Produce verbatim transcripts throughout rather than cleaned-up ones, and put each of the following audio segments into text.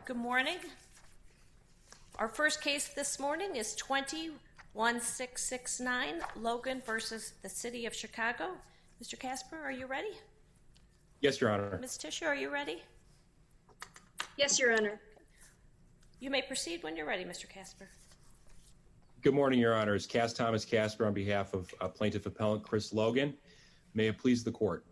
Good morning. Our first case this morning is twenty-one six six nine, Logan versus the City of Chicago. Mister Casper, are you ready? Yes, Your Honor. Miz Tischer, are you ready? Yes, Your Honor. You may proceed when you're ready, Mister Casper. Good morning, Your Honors. Cass Thomas Casper on behalf of uh, Plaintiff Appellant Chris Logan. May it please the Court.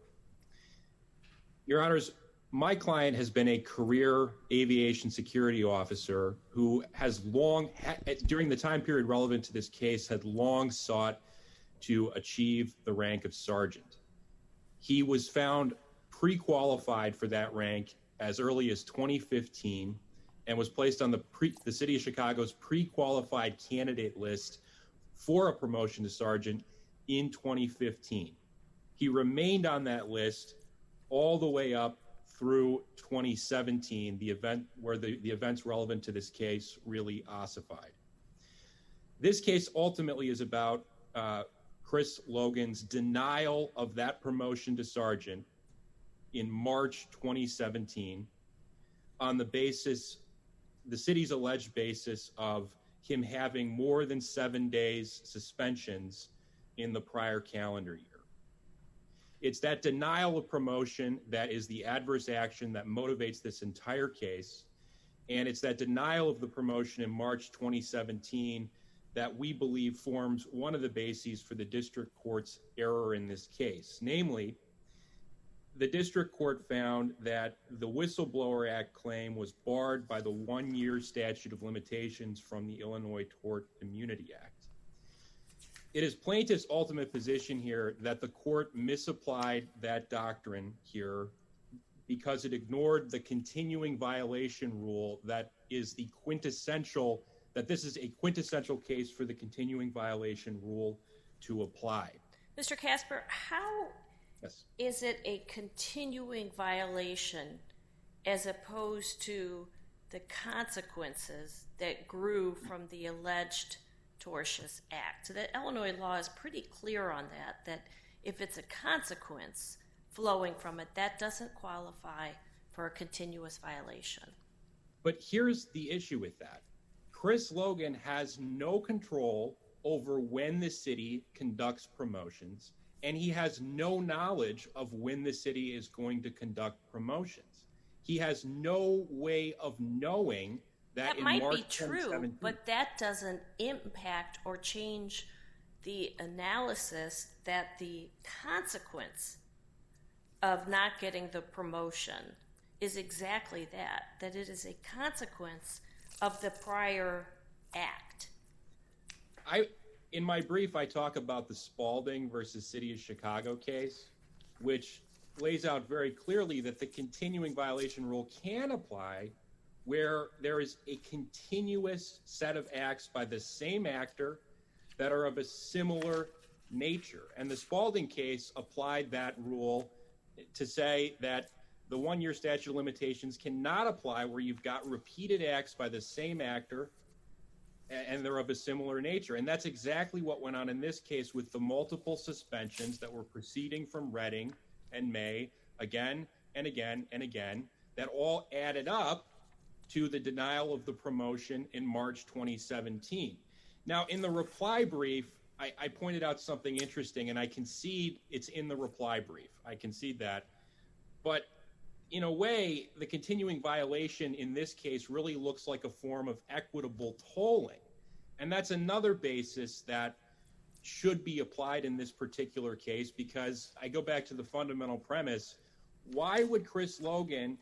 Your Honors, my client has been a career aviation security officer who has long, during the time period relevant to this case, had long sought to achieve the rank of sergeant. He was found pre-qualified for that rank as early as twenty fifteen and was placed on the, pre, the City of Chicago's pre-qualified candidate list for a promotion to sergeant in twenty fifteen. He remained on that list all the way up through twenty seventeen, the event where the, the events relevant to this case really ossified. This case ultimately is about uh, Chris Logan's denial of that promotion to sergeant in March twenty seventeen on the basis, the city's alleged basis of him having more than seven days suspensions in the prior calendar year. It's that denial of promotion that is the adverse action that motivates this entire case, and it's that denial of the promotion in March twenty seventeen that we believe forms one of the bases for the district court's error in this case. Namely, the district court found that the Whistleblower Act claim was barred by the one-year statute of limitations from the Illinois Tort Immunity Act. It is plaintiff's ultimate position here that the court misapplied that doctrine here because it ignored the continuing violation rule that is the quintessential, that this is a quintessential case for the continuing violation rule to apply. Mister Casper, how yes. is it a continuing violation as opposed to the consequences that grew from the alleged tortious act? So the Illinois law is pretty clear on that, that if it's a consequence flowing from it, that doesn't qualify for a continuous violation. But here's the issue with that. Chris Logan has no control over when the city conducts promotions, and he has no knowledge of when the city is going to conduct promotions. He has no way of knowing that, that in might March be true, but that doesn't impact or change the analysis that the consequence of not getting the promotion is exactly that, that it is a consequence of the prior act. I, in my brief, I talk about the Spalding versus City of Chicago case, which lays out very clearly that the continuing violation rule can apply where there is a continuous set of acts by the same actor that are of a similar nature. And the Spalding case applied that rule to say that the one-year statute of limitations cannot apply where you've got repeated acts by the same actor and they're of a similar nature. And that's exactly what went on in this case with the multiple suspensions that were proceeding from Reading and May again and again and again that all added up to the denial of the promotion in March twenty seventeen. Now, in the reply brief, I, I pointed out something interesting, and I concede it's in the reply brief. I concede that. But in a way, the continuing violation in this case really looks like a form of equitable tolling. And that's another basis that should be applied in this particular case, because I go back to the fundamental premise. Why would Chris Logan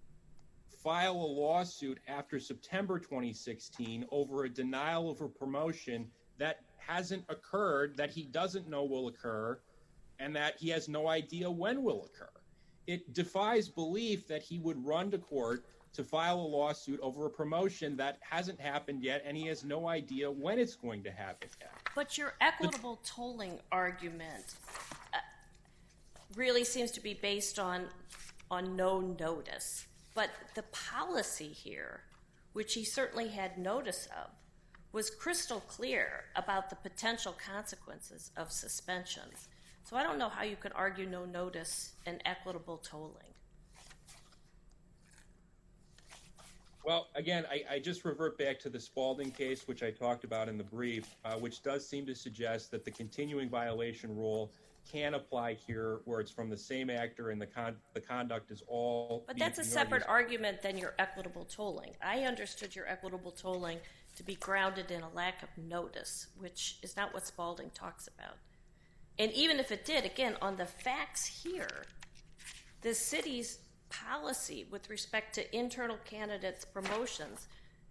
file a lawsuit after September twenty sixteen over a denial of a promotion that hasn't occurred, that he doesn't know will occur, and that he has no idea when will occur? It defies belief that he would run to court to file a lawsuit over a promotion that hasn't happened yet, and he has no idea when it's going to happen yet. But your equitable tolling argument uh, really seems to be based on, on no notice. But the policy here, which he certainly had notice of, was crystal clear about the potential consequences of suspensions. So I don't know how you could argue no notice and equitable tolling. Well, again, I, I just revert back to the Spalding case, which I talked about in the brief, uh, which does seem to suggest that the continuing violation rule can apply here, where it's from the same actor and the con- the conduct is all. But that's a separate argument than your equitable tolling. I understood your equitable tolling to be grounded in a lack of notice, which is not what Spalding talks about. And even if it did, again, on the facts here, the city's policy with respect to internal candidates' promotions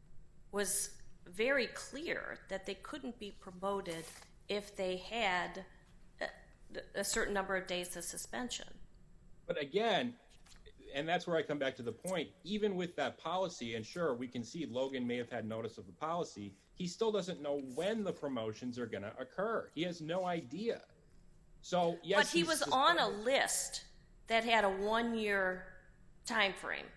was very clear that they couldn't be promoted if they had a, a certain number of days of suspension. But again, and that's where I come back to the point, even with that policy, and sure, we can see Logan may have had notice of the policy, he still doesn't know when the promotions are going to occur. He has no idea. So, yes, but he was on a list that had a one-year time frame.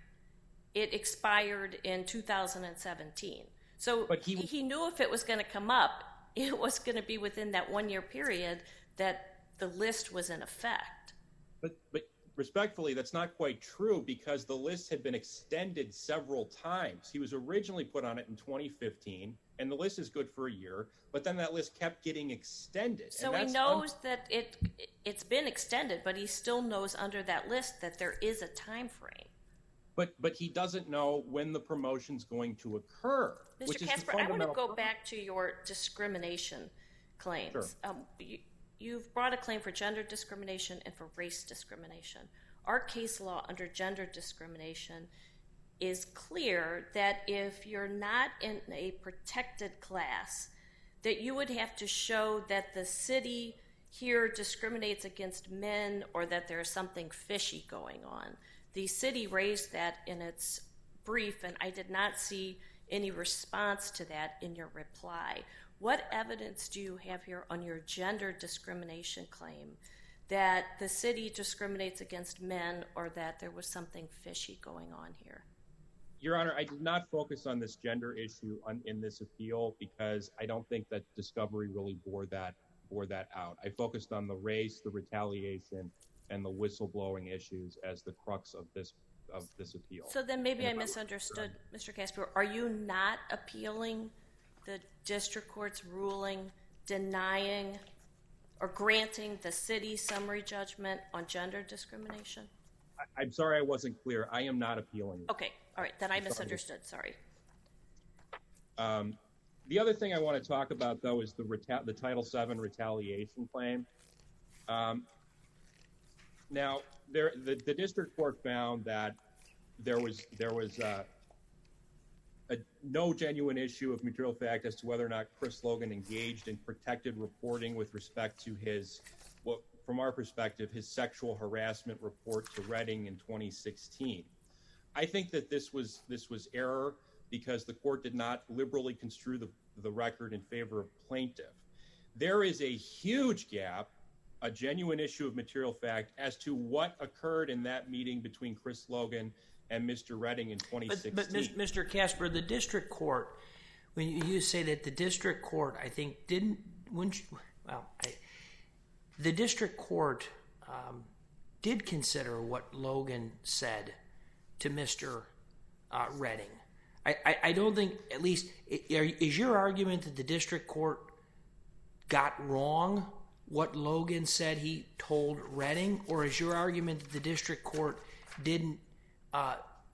It expired in two thousand seventeen. So but he, he knew if it was going to come up, it was going to be within that one-year period that the list was in effect. But, but respectfully, that's not quite true, because the list had been extended several times. He was originally put on it in twenty fifteen, and the list is good for a year, but then that list kept getting extended. So he knows un- that it, it's been extended, but he still knows under that list that there is a time frame. But but he doesn't know when the promotion's going to occur. Mister Casper, I want to go back to your discrimination claims. Sure. Um, you, you've brought a claim for gender discrimination and for race discrimination. Our case law under gender discrimination is clear that if you're not in a protected class, that you would have to show that the city here discriminates against men or that there's something fishy going on. The city raised that in its brief, and I did not see any response to that in your reply. What evidence do you have here on your gender discrimination claim that the city discriminates against men or that there was something fishy going on here? Your Honor, I did not focus on this gender issue on, in this appeal because I don't think that discovery really bore that bore that out. I focused on the race, the retaliation, and the whistleblowing issues as the crux of this of this appeal. So then maybe I misunderstood, Mister Casper. Are you not appealing the district court's ruling denying or granting the city summary judgment on gender discrimination? I, I'm sorry I wasn't clear. I am not appealing. Okay. All right. Then I misunderstood. Sorry. Um, the other thing I want to talk about, though, is the reta- the Title seven retaliation claim. Um, now, there, the, the district court found that there was there was uh, a, no genuine issue of material fact as to whether or not Chris Logan engaged in protected reporting with respect to his, what, from our perspective, his sexual harassment report to Redding in twenty sixteen. I think that this was this was error because the court did not liberally construe the, the record in favor of plaintiff. There is a huge gap, a genuine issue of material fact as to what occurred in that meeting between Chris Logan and Mister Redding in twenty sixteen. But, but Mister Casper, the district court, when you say that the district court, I think, didn't, when, well, I, the district court um, did consider what Logan said to Mister Uh, Redding. I, I, I don't think, at least, is your argument that the district court got wrong what Logan said he told Redding, or is your argument that the district court didn't uh,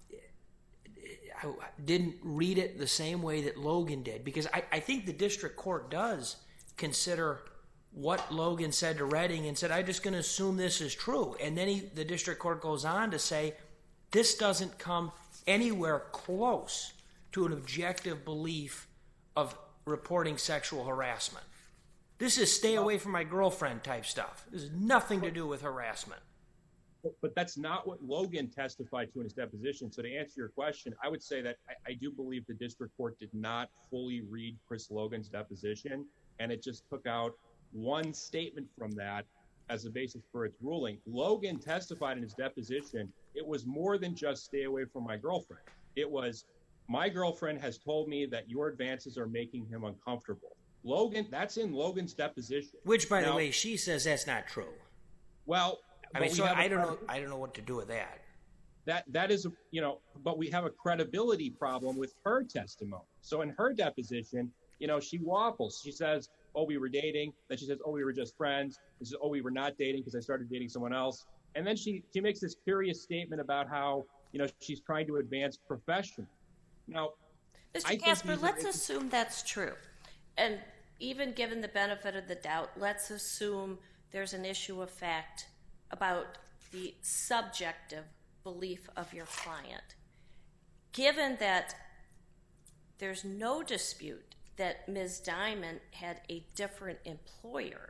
didn't read it the same way that Logan did? Because I, I think the district court does consider what Logan said to Redding and said, I'm just going to assume this is true. And then he, the district court goes on to say, this doesn't come anywhere close to an objective belief of reporting sexual harassment. This is stay away from my girlfriend type stuff. This has nothing to do with harassment. But that's not what Logan testified to in his deposition. So to answer your question, I would say that I, I do believe the district court did not fully read Chris Logan's deposition, and it just took out one statement from that as a basis for its ruling. Logan testified in his deposition, it was more than just stay away from my girlfriend. It was, my girlfriend has told me that your advances are making him uncomfortable. Logan, that's in Logan's deposition. Which, by now, the way, she says that's not true. Well, I mean, so I don't know. I don't know what to do with that. that that is, you know, but we have a credibility problem with her testimony. So in her deposition, you know, she waffles. She says, oh, we were dating. Then she says, oh, we were just friends. She says, oh, we were not dating because I started dating someone else. And then she, she makes this curious statement about how, you know, she's trying to advance professionally. Now, Mister Casper, let's are, assume that's true. And even given the benefit of the doubt, let's assume there's an issue of fact about the subjective belief of your client. Given that there's no dispute that Miz Diamond had a different employer,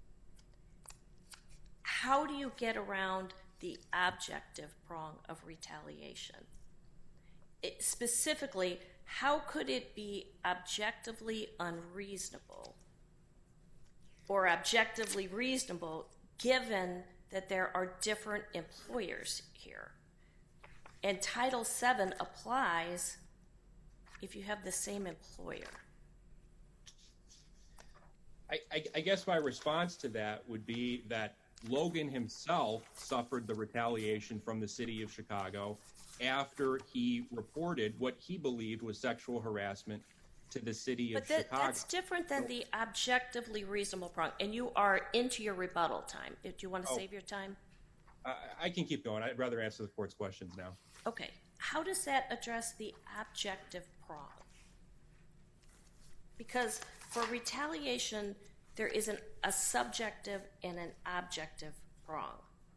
how do you get around the objective prong of retaliation? It, specifically, how could it be objectively unreasonable or objectively reasonable given that there are different employers here? And Title seven applies if you have the same employer. I, I, I guess my response to that would be that Logan himself suffered the retaliation from the city of Chicago after he reported what he believed was sexual harassment to the city of but that, Chicago. That's different than the objectively reasonable prong. And you are into your rebuttal time. Do you want to oh, save your time? I, I can keep going. I'd rather answer the court's questions now. Okay. How does that address the objective prong? Because for retaliation, there is an, a subjective and an objective prong.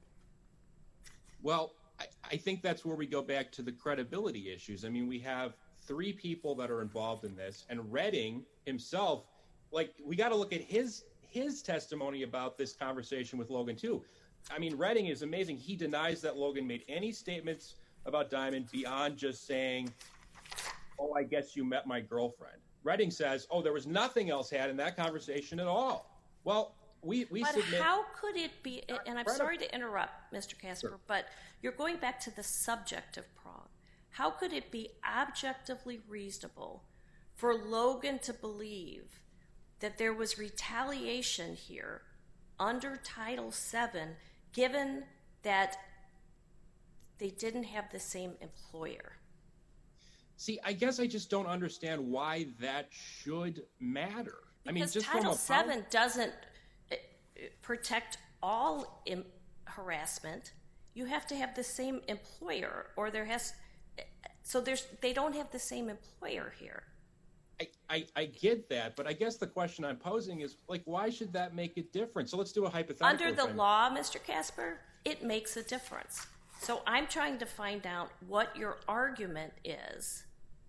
Well, I, I think that's where we go back to the credibility issues. I mean, we have three people that are involved in this, and Redding himself, like, we got to look at his his testimony about this conversation with Logan, too. I mean, Redding is amazing. He denies that Logan made any statements about Diamond beyond just saying, oh, I guess you met my girlfriend. Redding says, oh, there was nothing else had in that conversation at all. Well, we, we but submit... how could it be, and I'm sorry to interrupt, Mister Casper, sure. but you're going back to the subjective prong. How could it be objectively reasonable for Logan to believe that there was retaliation here under Title seven, given that they didn't have the same employer? See, I guess I just don't understand why that should matter. Because I mean, just Title from a seven doesn't protect all im- harassment. You have to have the same employer, or there has. So there's they don't have the same employer here. I, I, I get that, but I guess the question I'm posing is, like, why should that make it different? So let's do a hypothetical. Under the law, Mister Casper, it makes a difference. So I'm trying to find out what your argument is,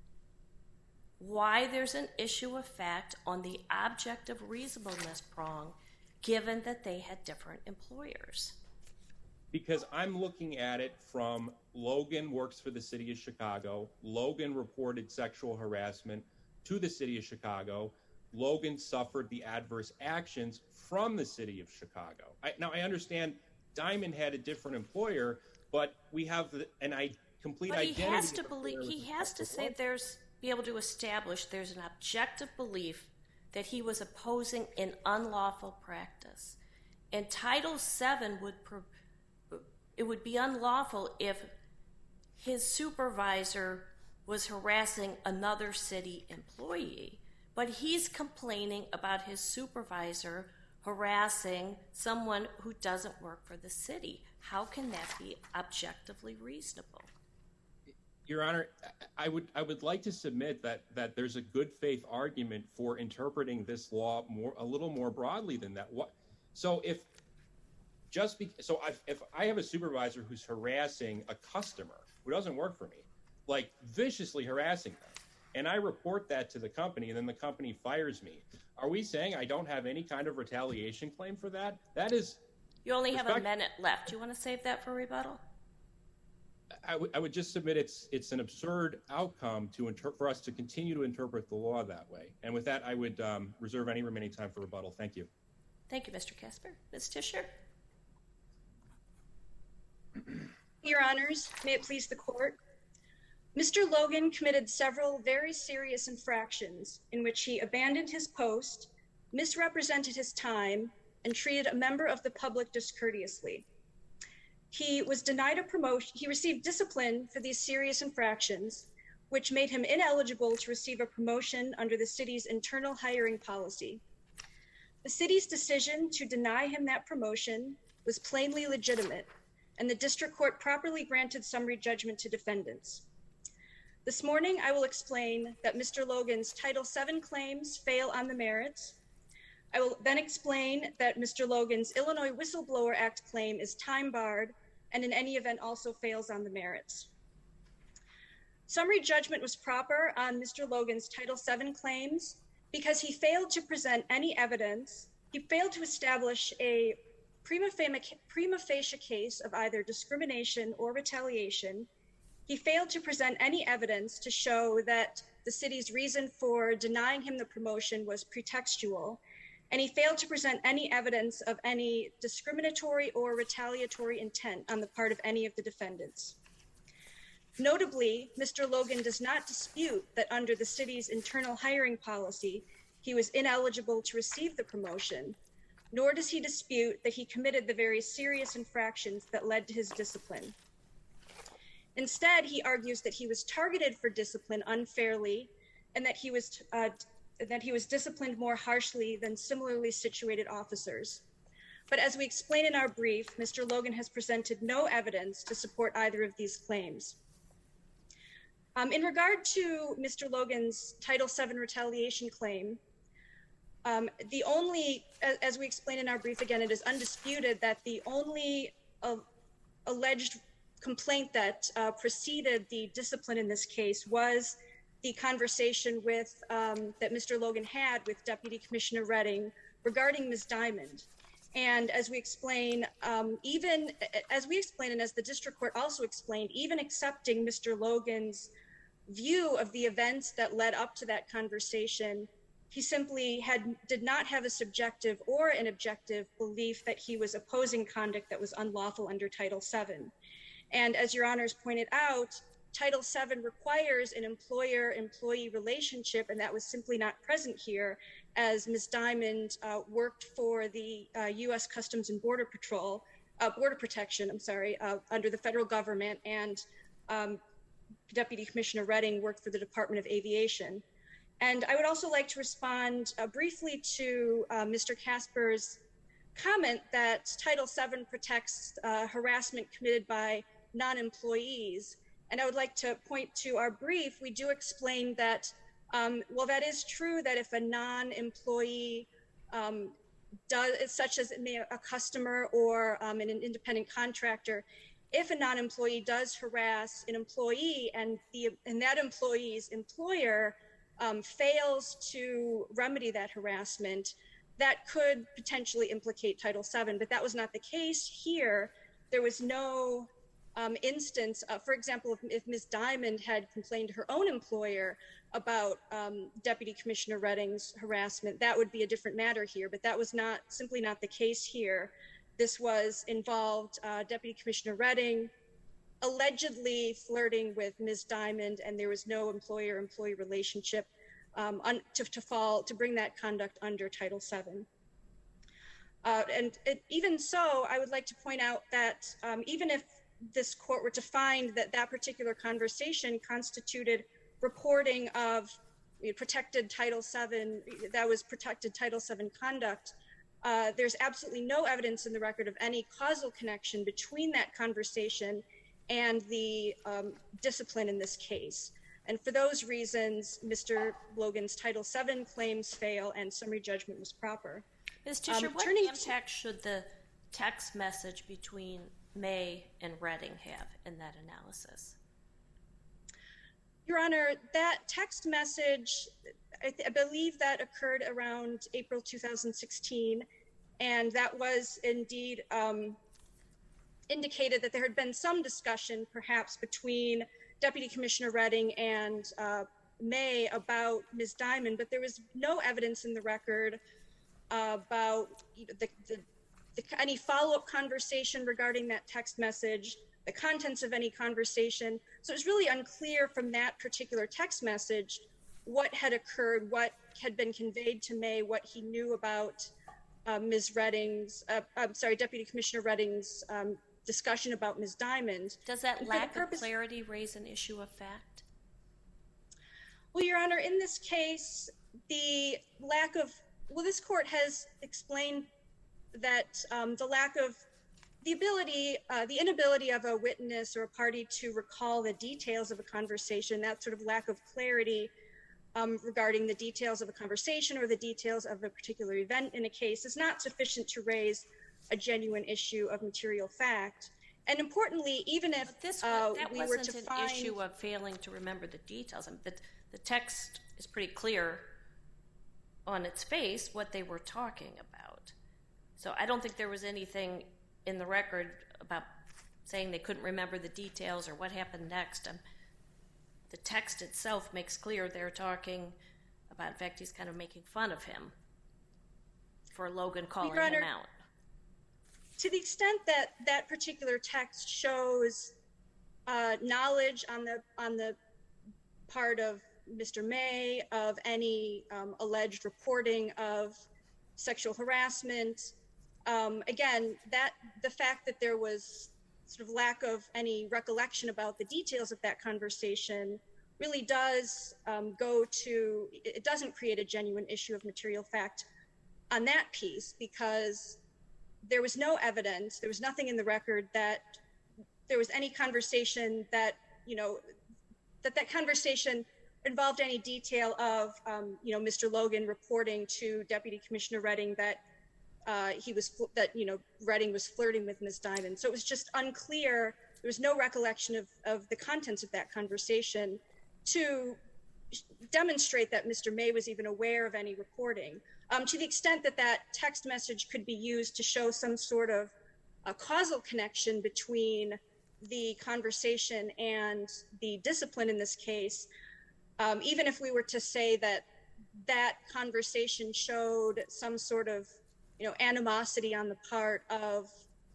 why there's an issue of fact on the objective reasonableness prong, given that they had different employers. Because I'm looking at it from Logan works for the city of Chicago. Logan reported sexual harassment to the city of Chicago. Logan suffered the adverse actions from the city of Chicago. I, now, I understand Diamond had a different employer, but we have the, an I, complete but identity. He has to believe. He has to say there's be able to establish there's an objective belief that he was opposing an unlawful practice. And Title seven would it would be unlawful if his supervisor was harassing another city employee, but he's complaining about his supervisor harassing someone who doesn't work for the city. How can that be objectively reasonable? Your Honor, I would I would like to submit that that there's a good faith argument for interpreting this law more a little more broadly than that. What? So if just be, so I've, if I have a supervisor who's harassing a customer who doesn't work for me, like viciously harassing them, and I report that to the company, and then the company fires me, are we saying I don't have any kind of retaliation claim for that? That is. You only have respect- a minute left. Do you want to save that for rebuttal? I, w- I would just submit it's it's an absurd outcome to inter- for us to continue to interpret the law that way. And with that, I would um, reserve any remaining time for rebuttal. Thank you. Thank you, Mister Casper. Miz Tischer. Your Honors, may it please the Court. Mister Logan committed several very serious infractions in which he abandoned his post, misrepresented his time, and treated a member of the public discourteously. He was denied a promotion. He received discipline for these serious infractions, which made him ineligible to receive a promotion under the city's internal hiring policy. The city's decision to deny him that promotion was plainly legitimate, and the district court properly granted summary judgment to defendants. This morning, I will explain that Mister Logan's Title seven claims fail on the merits. I will then explain that Mister Logan's Illinois Whistleblower Act claim is time-barred and in any event also fails on the merits. Summary judgment was proper on Mister Logan's Title seven claims because he failed to present any evidence. He failed to establish a prima facie, prima facie case of either discrimination or retaliation. He failed to present any evidence to show that the city's reason for denying him the promotion was pretextual, and he failed to present any evidence of any discriminatory or retaliatory intent on the part of any of the defendants. Notably, Mister Logan does not dispute that under the city's internal hiring policy, he was ineligible to receive the promotion, nor does he dispute that he committed the very serious infractions that led to his discipline. Instead, he argues that he was targeted for discipline unfairly and that he was uh, that he was disciplined more harshly than similarly situated officers. But as we explain in our brief, Mister Logan has presented no evidence to support either of these claims. Um, in regard to Mister Logan's Title seven retaliation claim, um, the only, as, as we explain in our brief, again, it is undisputed that the only uh, alleged complaint that uh, preceded the discipline in this case was the conversation with um, that Mister Logan had with Deputy Commissioner Redding regarding Miz Diamond. And as we explain, um, even as we explain, and as the district court also explained, even accepting Mister Logan's view of the events that led up to that conversation, he simply had did not have a subjective or an objective belief that he was opposing conduct that was unlawful under Title seven. And as your honors pointed out, Title seven requires an employer-employee relationship, and that was simply not present here, as Miz Diamond uh, worked for the uh, U S Customs and Border Patrol, uh, Border Protection, I'm sorry, uh, under the federal government, and um, Deputy Commissioner Redding worked for the Department of Aviation. And I would also like to respond uh, briefly to uh, Mister Casper's comment that Title seven protects uh, harassment committed by non-employees. And I would like to point to our brief. We do explain that, um, well, that is true that if a non-employee um, does, such as a customer or um, an independent contractor, if a non-employee does harass an employee and the and that employee's employer um, fails to remedy that harassment, that could potentially implicate Title seven, but that was not the case here. There was no um, instance, uh, for example, if, if Miz Diamond had complained to her own employer about um, Deputy Commissioner Redding's harassment, that would be a different matter here, but that was not simply not the case here. This was involved uh, Deputy Commissioner Redding allegedly flirting with Miz Diamond, and there was no employer-employee relationship um, un to, to fall to bring that conduct under Title seven. Uh, and it, even so, I would like to point out that um, even if this court were to find that that particular conversation constituted reporting of you know, protected Title seven, that was protected Title seven conduct, uh, there's absolutely no evidence in the record of any causal connection between that conversation and the um, discipline in this case. And for those reasons, Mister Logan's Title seven claims fail and summary judgment was proper. Miz Tischer, Um, what turning impact should the text message between May and Redding have in that analysis? Your Honor, that text message, I, th I believe that occurred around April two thousand sixteen, and that was indeed um, indicated that there had been some discussion perhaps between Deputy Commissioner Redding and uh, May about Miz Diamond, but there was no evidence in the record uh, about the, the, the, any follow-up conversation regarding that text message, the contents of any conversation. So it was really unclear from that particular text message what had occurred, what had been conveyed to May, what he knew about uh, Miz Redding's, uh, I'm sorry, Deputy Commissioner Redding's um, discussion about Miz Diamond. Does that And for lack the purpose- of clarity raise an issue of fact? Well, Your Honor, in this case, the lack of, well, this court has explained that um, the lack of the ability, uh, the inability of a witness or a party to recall the details of a conversation, that sort of lack of clarity um, regarding the details of a conversation or the details of a particular event in a case is not sufficient to raise a genuine issue of material fact. And importantly, even if But this uh, that we wasn't were to an find issue of failing to remember the details. I mean, the, the text is pretty clear on its face what they were talking about. So I don't think there was anything in the record about saying they couldn't remember the details or what happened next. Um, the text itself makes clear they're talking about, in fact, he's kind of making fun of him for Logan calling Your Honor, him out. to the extent that that particular text shows uh, knowledge on the on the part of Mister May of any um, alleged reporting of sexual harassment, um, again, that the fact that there was sort of lack of any recollection about the details of that conversation really does um, go to, it doesn't create a genuine issue of material fact on that piece, because there was no evidence, there was nothing in the record that there was any conversation that, you know, that that conversation involved any detail of, um, you know, Mister Logan reporting to Deputy Commissioner Redding that uh, he was, that, you know, Redding was flirting with Miz Diamond. So it was just unclear. There was no recollection of, of the contents of that conversation to demonstrate that Mister May was even aware of any reporting. Um, to the extent that that text message could be used to show some sort of a causal connection between the conversation and the discipline in this case, um, even if we were to say that that conversation showed some sort of, you know, animosity on the part of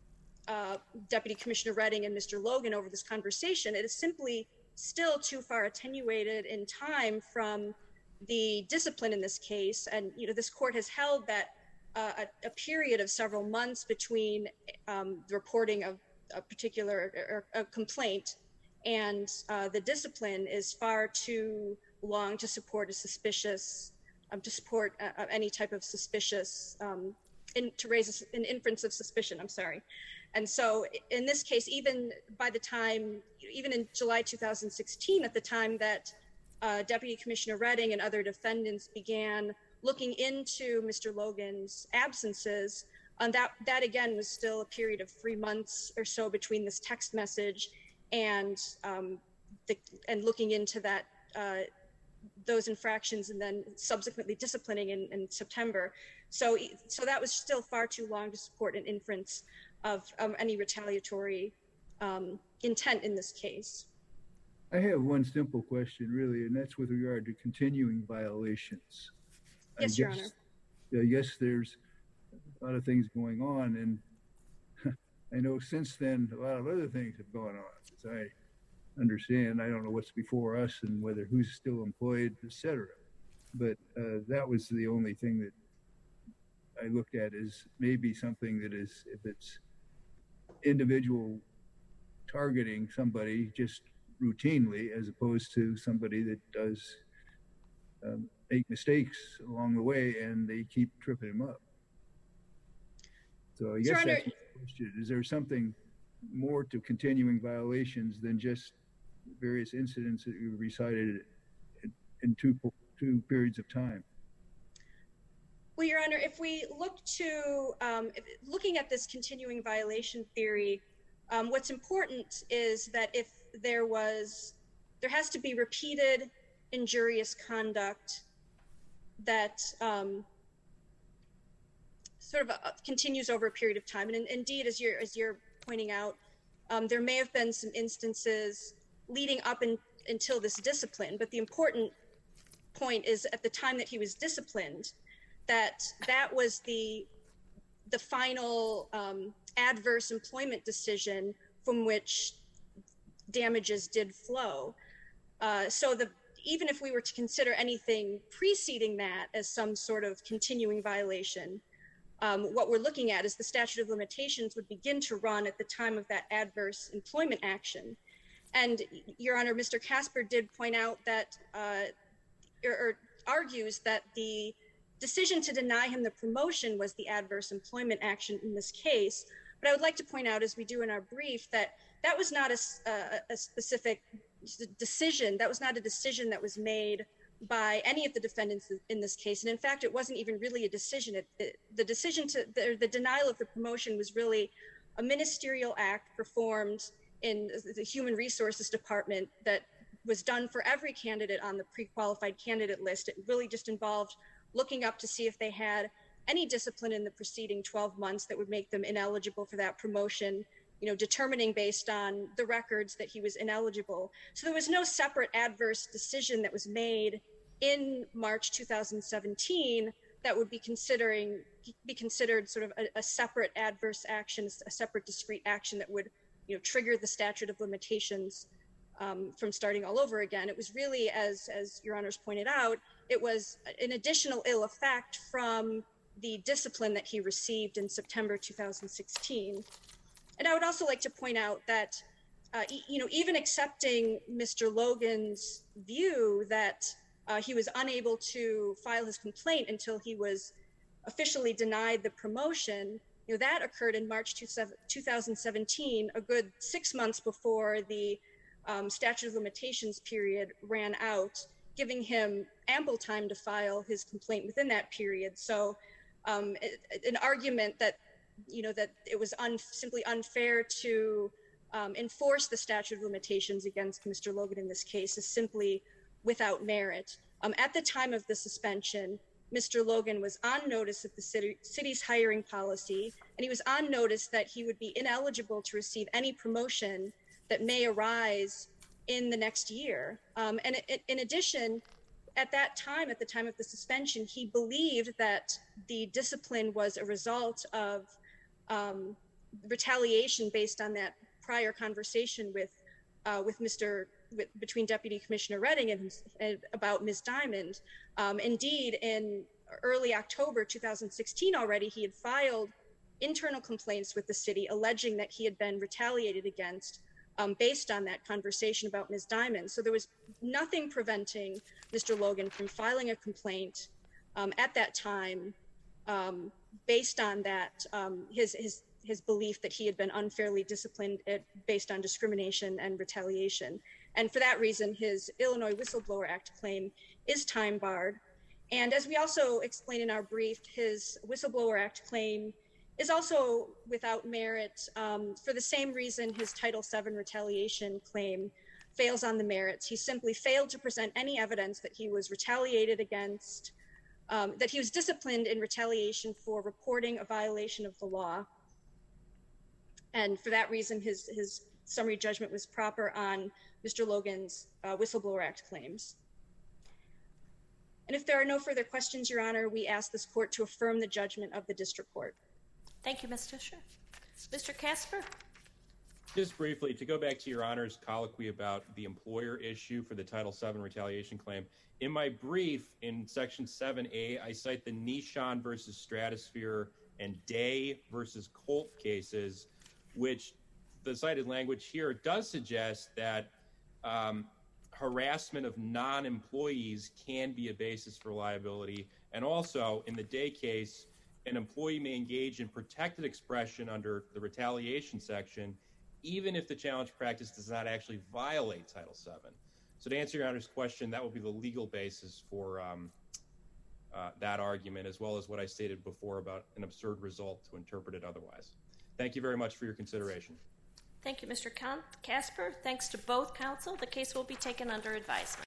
uh, Deputy Commissioner Redding and Mister Logan over this conversation, it is simply still too far attenuated in time from the discipline in this case. And, you know, this court has held that uh, a, a period of several months between um, the reporting of a particular or a complaint and uh, the discipline is far too long to support a suspicious, um, to support uh, any type of suspicious, um, in, to raise an inference of suspicion, I'm sorry. And so in this case, even by the time, even in July two thousand sixteen, at the time that uh, Deputy Commissioner Redding and other defendants began looking into Mister Logan's absences, um, that, that again was still a period of three months or so between this text message and um, the, and looking into that, uh, those infractions and then subsequently disciplining in, in September. So, so that was still far too long to support an inference of um, any retaliatory um, intent in this case. I have one simple question, really, and that's with regard to continuing violations. Yes, I Your guess, Honor. I guess there's a lot of things going on, and I know since then a lot of other things have gone on. As I understand, I don't know what's before us and whether who's still employed, et cetera. But uh, that was the only thing that I looked at as maybe something that is, if it's individual targeting somebody just routinely, as opposed to somebody that does um, make mistakes along the way and they keep tripping him up. So I guess Your Honor, that's my question. Is there something more to continuing violations than just various incidents that you recited in, in two, two periods of time? Well, Your Honor, if we look to, um, if, looking at this continuing violation theory, um, what's important is that if there was, there has to be repeated injurious conduct that um, sort of uh, continues over a period of time. And in, indeed, as you're, as you're pointing out, um, there may have been some instances leading up in, until this discipline, but the important point is at the time that he was disciplined, that that was the the final um, adverse employment decision from which damages did flow. Uh, so the even if we were to consider anything preceding that as some sort of continuing violation, um, what we're looking at is the statute of limitations would begin to run at the time of that adverse employment action. And, Your Honor, Mister Casper did point out that, uh, or, or argues that the decision to deny him the promotion was the adverse employment action in this case. But I would like to point out, as we do in our brief, that that was not a, a, a specific decision. That was not a decision that was made by any of the defendants in this case. And in fact, it wasn't even really a decision. It, it, the decision to, the, the denial of the promotion was really a ministerial act performed in the Human Resources Department that was done for every candidate on the pre-qualified candidate list. It really just involved looking up to see if they had any discipline in the preceding twelve months that would make them ineligible for that promotion, you know, determining based on the records that he was ineligible. So there was no separate adverse decision that was made in March two thousand seventeen that would be considering be considered sort of a, a separate adverse action, a separate discrete action that would, you know, trigger the statute of limitations um, from starting all over again. It was really, as as Your Honors pointed out, it was an additional ill effect from the discipline that he received in September two thousand sixteen. And I would also like to point out that, uh, e- you know, even accepting Mister Logan's view that uh, he was unable to file his complaint until he was officially denied the promotion, you know, that occurred in March two thousand seventeen, a good six months before the um, statute of limitations period ran out, giving him ample time to file his complaint within that period. So um, it, an argument that, you know, that it was un- simply unfair to um, enforce the statute of limitations against Mister Logan in this case is simply without merit. Um, at the time of the suspension, Mister Logan was on notice of the city, city's hiring policy, and he was on notice that he would be ineligible to receive any promotion that may arise in the next year. Um, and it, in addition, at that time, at the time of the suspension, he believed that the discipline was a result of um, retaliation based on that prior conversation with uh, with Mister With, between Deputy Commissioner Redding and, and about Miz Diamond. Um, indeed, in early October two thousand sixteen already, he had filed internal complaints with the city alleging that he had been retaliated against um, based on that conversation about Miz Diamond. So there was nothing preventing Mister Logan from filing a complaint um, at that time um, based on that, um, his, his, his belief that he had been unfairly disciplined at, based on discrimination and retaliation. And for that reason, his Illinois Whistleblower Act claim is time barred. And as we also explain in our brief, his Whistleblower Act claim is also without merit um, for the same reason his Title seven retaliation claim fails on the merits. He simply failed to present any evidence that he was retaliated against, um, that he was disciplined in retaliation for reporting a violation of the law. And for that reason, his, his summary judgment was proper on Mister Logan's uh, Whistleblower Act claims. And if there are no further questions, Your Honor, we ask this court to affirm the judgment of the district court. Thank you, Miz Fisher. Mister Casper? Just briefly, to go back to Your Honor's colloquy about the employer issue for the Title seven retaliation claim, in my brief in Section seven A, I cite the Nishon versus Stratosphere and Day versus Colt cases, which the cited language here does suggest that um, harassment of non-employees can be a basis for liability. And also, in the Day case, an employee may engage in protected expression under the retaliation section, even if the challenge practice does not actually violate Title seven. So to answer Your Honor's question, that would be the legal basis for um, uh, that argument, as well as what I stated before about an absurd result to interpret it otherwise. Thank you very much for your consideration. Thank you, Mister Casper. Thanks to both counsel. The case will be taken under advisement.